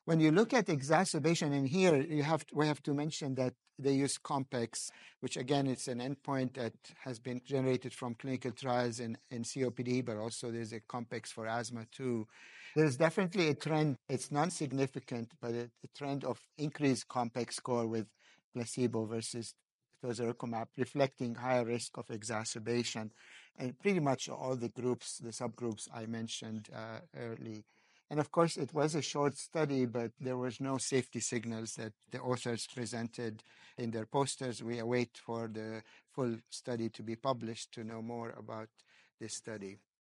When you look at exacerbation, and here we have to mention that they use COMPEX, which again, it's an endpoint that has been generated from clinical trials in COPD, but also there's a COMPEX for asthma too. There's definitely a trend. It's non-significant, but a trend of increased COMPEX score with placebo versus tozoracimab, reflecting higher risk of exacerbation, and pretty much all the groups, the subgroups I mentioned early. And of course, it was a short study, but there was no safety signals that the authors presented in their posters. We await for the full study to be published to know more about this study.